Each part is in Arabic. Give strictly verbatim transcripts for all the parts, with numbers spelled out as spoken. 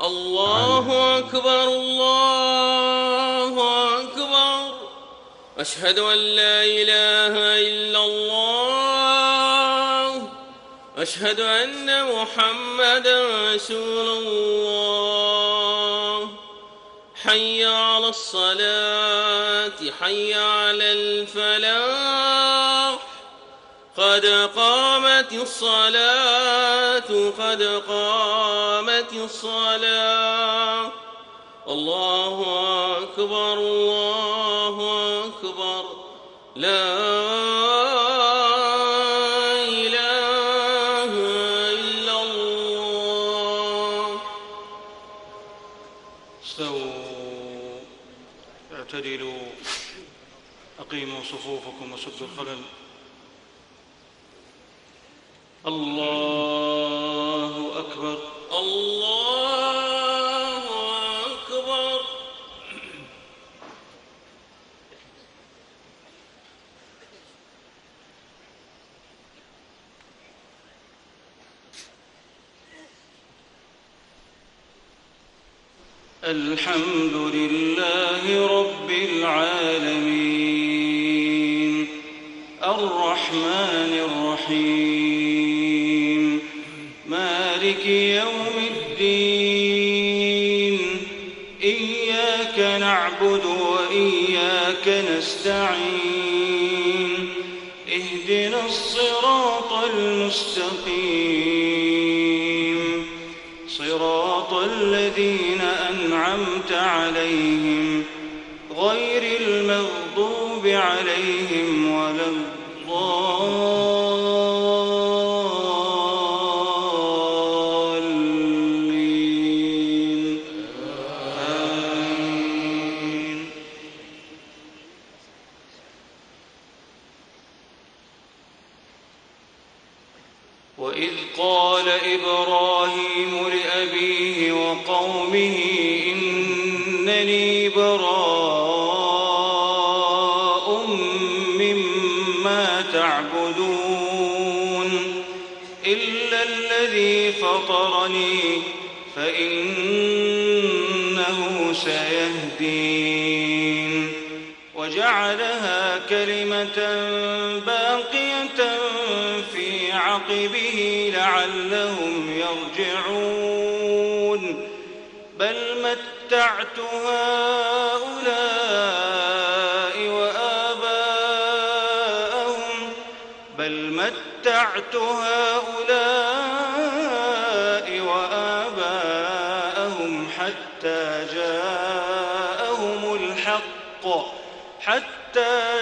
الله أكبر الله أكبر. أشهد أن لا إله إلا الله. أشهد أن محمدا رسول الله. حي على الصلاة حي على الفلاح. قد قامت الصلاة قد قامت الصلاة. الله أكبر الله أكبر. لا إله إلا الله. استووا اعتدلوا أقيموا صفوفكم وسدوا الخلل. الله أكبر الله أكبر. الحمد لله رب العالمين الرحمن الرحيم مالك يوم الدين. إياك نعبد وإياك نستعين. اهدنا الصراط المستقيم صراط الذين أنعمت عليهم غير المغضوب عليهم ولا الضالين. آمين. وإذ قال إبراهيم لأبيه وقومه إنني براء مما تعبدون إلا الذي فطرني فإنه سيهدين. وجعلها كلمة باقية في عقبه لعلهم يرجعون. بل متعت هؤلاء وآباءهم بل متعت هؤلاء وآباءهم حتى جاءهم الحق حتى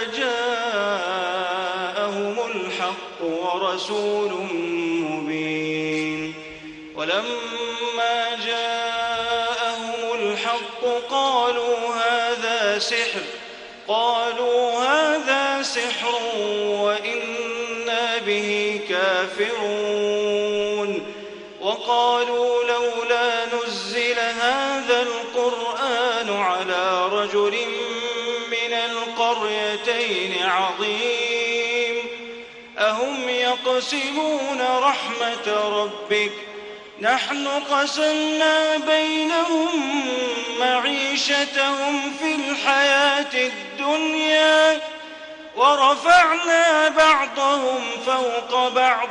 جاءهم الحق ورسول مبين. ولما جاءهم الحق قالوا هذا سحر قالوا هذا سحر وإنا به كافرون. وقالوا لولا نزل هذا القرآن على رجل من القريتين عظيم أهم يقسمون رحمة ربك نحن قسمنا بينهم معيشتهم في الحياة الدنيا ورفعنا بعضهم فوق بعض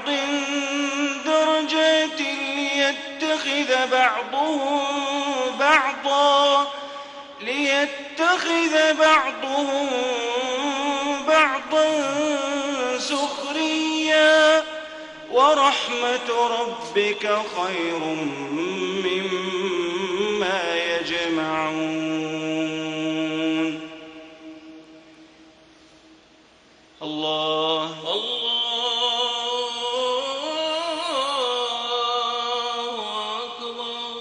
درجات ليتخذ بعضهم بعضا ليتخذ بعضهم بعضا سخريا ورحمة ربك خير مما يجمعون. الله الله أكبر.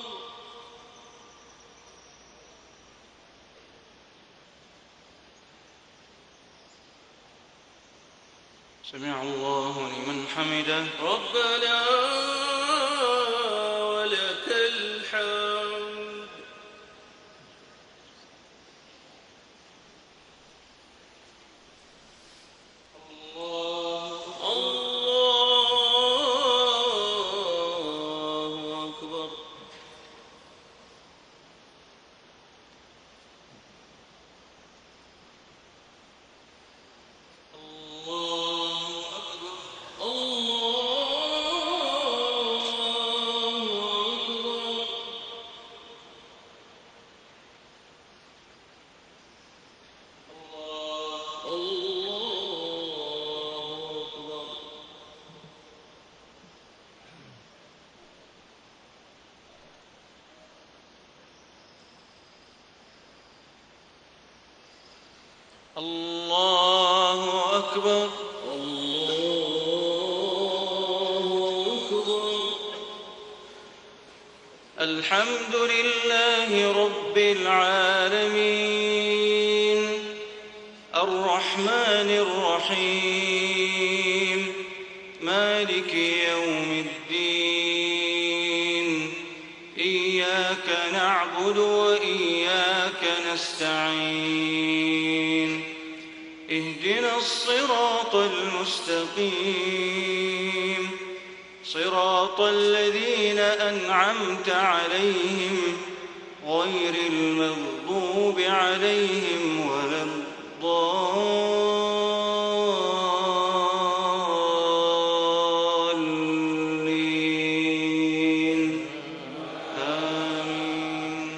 سمع الله لمن حمده. ربنا ولك الحمد. الله الله أكبر. الله أكبر. الحمد لله رب العالمين الرحمن الرحيم مالك يوم الدين إياك نعبد وإياك نستعين اهدنا الصراط المستقيم صراط الذين أنعمت عليهم غير المغضوب عليهم ولا الضالين آمين.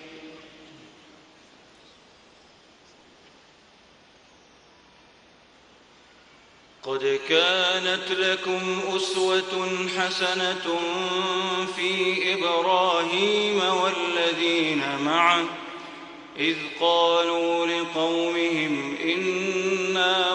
قد كانت لكم أسوة حسنة في إبراهيم والذين معه إذ قالوا لقومهم إنا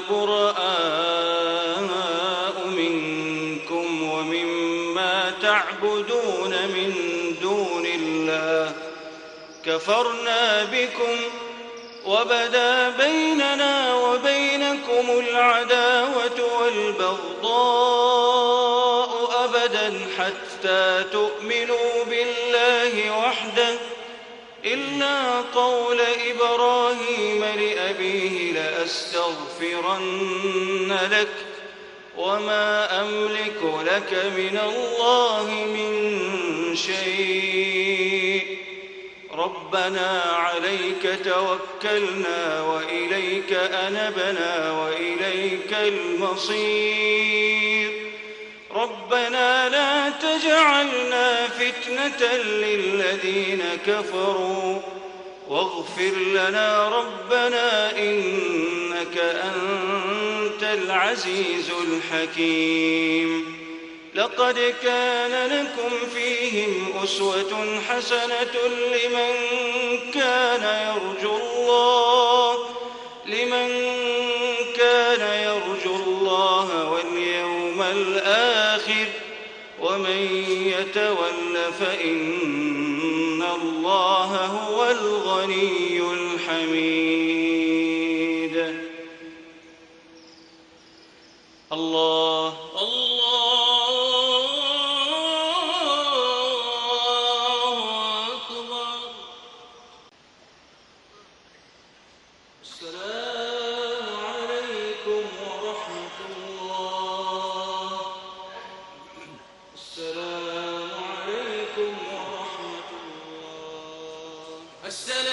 براء منكم ومما تعبدون من دون الله كفرنا بكم وبدا بيننا وبينكم العداوة والبغضاء أبدا حتى تؤمنوا بالله وحده إلا قول إبراهيم لأبيه لأستغفرن لك وما أملك لك من الله من شيء ربنا عليك توكلنا وإليك أنبنا وإليك المصير ربنا لا تجعلنا فتنة للذين كفروا واغفر لنا ربنا إنك أنت العزيز الحكيم. لقد كان لكم فيهم أسوة حسنة لمن كان يرجو الله لمن كان يرجو الله واليوم الآخر ومن يتول فإن الله هو الغني الحميد. الله السلام